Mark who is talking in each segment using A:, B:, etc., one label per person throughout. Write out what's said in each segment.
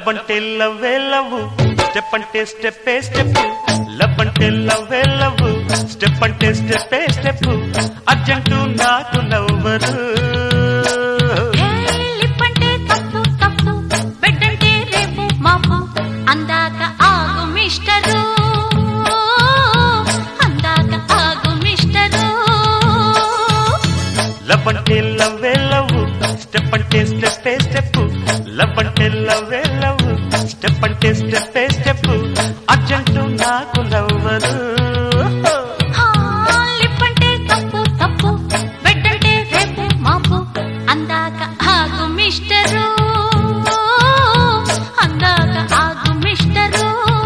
A: లవ్వంటే లవ్వే love step అంటే స్టెప్పే స్టెప్ లవ్వంటే లవ్వే లవ్వు స్టెప్ అంటే స్టెప్పే స్టెప్ అర్జెంటు నాకు నవ్వరు
B: లిప్పంటే తప్పు తప్పు బెడ్డంటే రేపు మాపు అందాక ఆగు మిస్టరు అందాక ఆగు మిస్టరు
A: లవ్వంటే లవ్వే లవ్వు స్టెప్ అంటే స్టెప్పే స్టెప్ లవ్వంటే లవ్వే లవ్వు స్టెప్ అంటే స్టెప్పే స్టెప్ అర్జెంటు నాకు నవ్వరు
B: లిప్పంటే తప్పు తప్పు బెడ్డంటే రేపు మాపు అందాక ఆగు మిస్టరు అందాక ఆగు మిస్టరు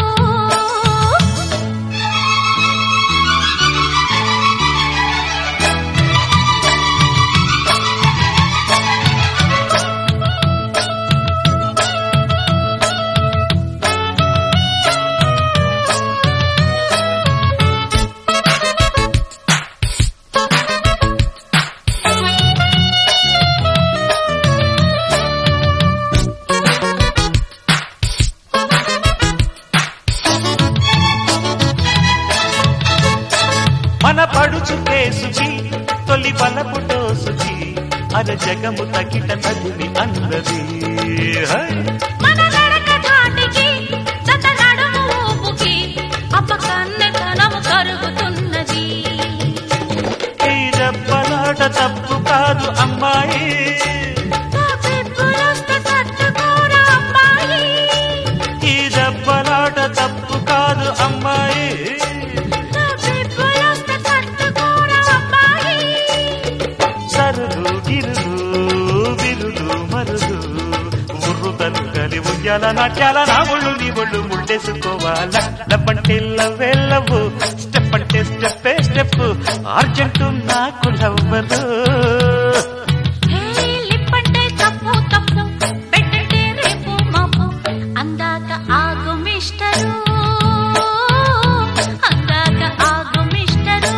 A: మన పడుచు కేసుకి తొలి బలపు డోసుకి అర జగము తగిట తగిలి అన్నది
B: మన నడక ధాటికి జత నడుము ఊపుకి అపకన్నెతనము కరుగుతున్నది
A: ఈ దెబ్బలాట తప్పు కాదు అమ్మాయి
B: తప్పిప్పులొస్తే తట్టుకోరా అమ్మాయి
A: ఈ దెబ్బలాట తప్పు కాదు అమ్మాయి
B: తప్పిప్పులొస్తే తట్టుకోరా అమ్మాయి
A: సరులు గిరులు విరులు మరులు ఉర్రుతలు కలి ఉయ్యాల నాట్యాల నా ఒళ్ళు నీ ఒళ్ళు ముళ్ళేసుకోవాల లవ్వంటే లవ్వే లవ్వు స్టెప్ అంటే స్టెప్పే స్టెప్ అర్జెంటు నాకు లవ్వరు
B: లిప్పంటే తప్పు తప్పు బెడ్డంటే రేపు మాపు అందాక ఆగు మిస్టరు అందాక ఆగు మిస్టరు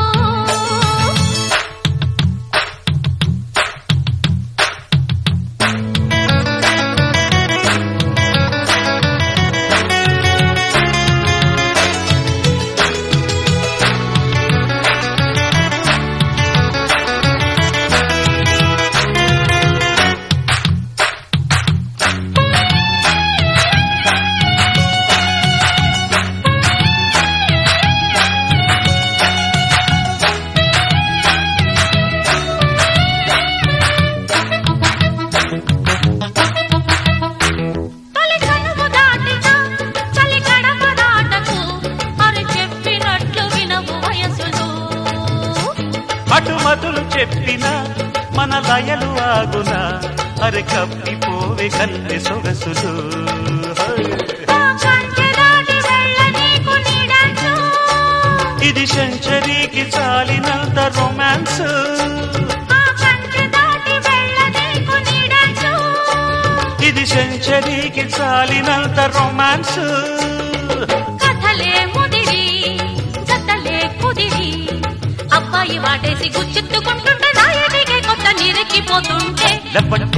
B: తొలి కనుము దాటినా చలి గడప దాటకు అరి చెప్పినట్లు వినవు వయసులు
A: అటుమతులు చెప్పిన మన లయలు ఆగునా అరె కప్పిపోవే కన్నె సొగసులు
B: ఆ కంచె దాటి వెళ్ళ నీకు నీడచ్చు
A: ఇది సెంచరీకి చాలినంత రొమాన్స్
B: ఆ కంచె దాటి వెళ్ళ నీకు నీడచ్చు
A: ఇది సెంచరీకి చాలినంత రొమాన్స్
B: కథలే ముదిరి జతలే కుదిరి అబ్బాయి వాటేసి గుచ్చెత్తుకుంటుంటే నాయటికే కొత్త నిరెక్కిపోతుంటే
A: లవ్వంటే